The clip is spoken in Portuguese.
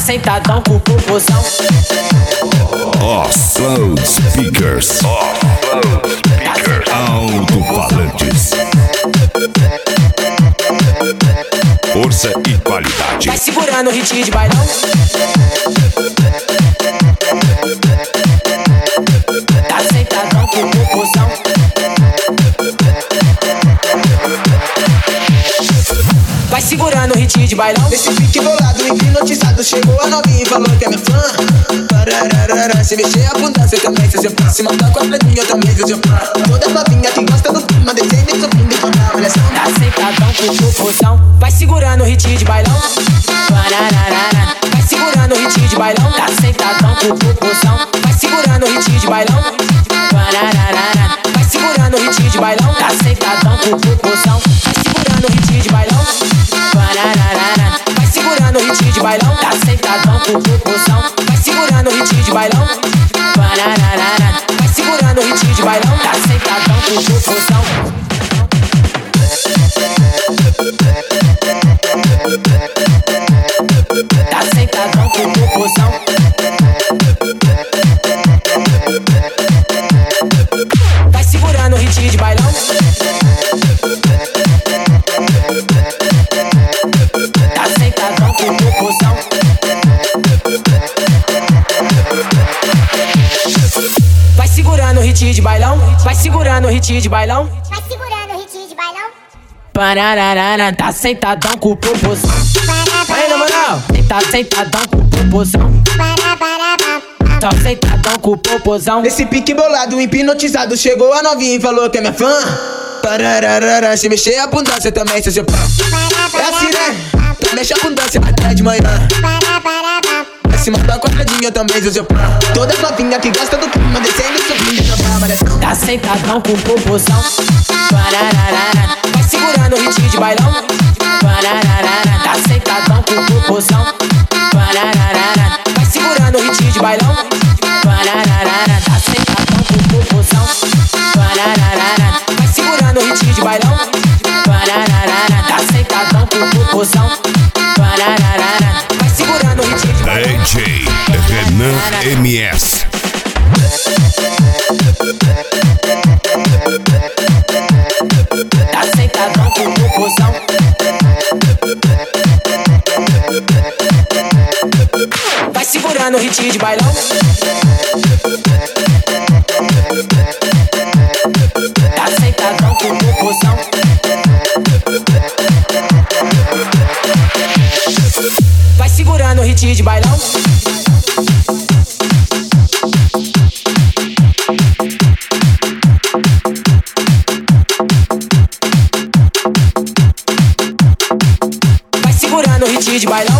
sentadão com proporção. Offload Speakers. Alto-falantes. Força e qualidade. Vai segurando o hit de bailão. Tá sentadão com proporção. Vai segurando o hit de bailão. Nesse pique bolado, hipnotizado, chegou a novinha e falou que é minha fã. Parararara, se mexer a bunda, cê também, cê pá. Se montar com a pretinha, eu também, cê pá. Toda novinha que gosta do clima, descendo e subindo e toda a olhação. Tá sentadão com proporção. Vai segurando o hit de bailão. Parararara. Vai segurando o hit de bailão. Tá sentadão com proporção. Vai segurando o hit de bailão. Parararara. Vai segurando o hit de bailão. Tá sentadão com proporção. Vai segurando o hit de bailão. Parararara. Vai segurando o hit de bailão. Tá sentadão com proporção. Vai segurando o hit de bailão. Parararara. Vai segurando o hit de bailão. Tá sentadão com proporção. Tá sentadão com proporção. Vai segurando o hit de bailão. Tá sentadão com proporção. Vai segurando o hit de bailão. Vai segurando o hit de bailão. Vai segurando o hit de bailão. Parararara, tá sentadão com proporção. Aí, na moral, tá sentadão com proporção. Tá sentadão com proporção. Nesse pique bolado, hipnotizado, chegou a novinha e falou que é minha fã. Parararara, se mexer a bunda, cê também, cê pá. É assim, né? Então mexe a bunda, cê até de manhã. Se montar com a pretinha, eu também, cê pá. Toda novinha que gosta do clima, descendo e subindo e toda a olhação. Tá sentadão com proporção. Parararara. Vai segurando o hit de bailão. Parararara. Tá sentadão com proporção. Parararara. Vai segurando o hit de bailão. Parararara. Tá sentadão com proporção. Parararara. Vai segurando o hit de bailão. Parararara. Tá sentadão com proporção. Parararara. Vai segurando o hit de bailão. DJ Renan MS. Tá sentadão com proporção. Vai segurando o hit de bailão. Tá sentadão com proporção. Vai segurando o hit de bailão. Vai segurando o hit de bailão.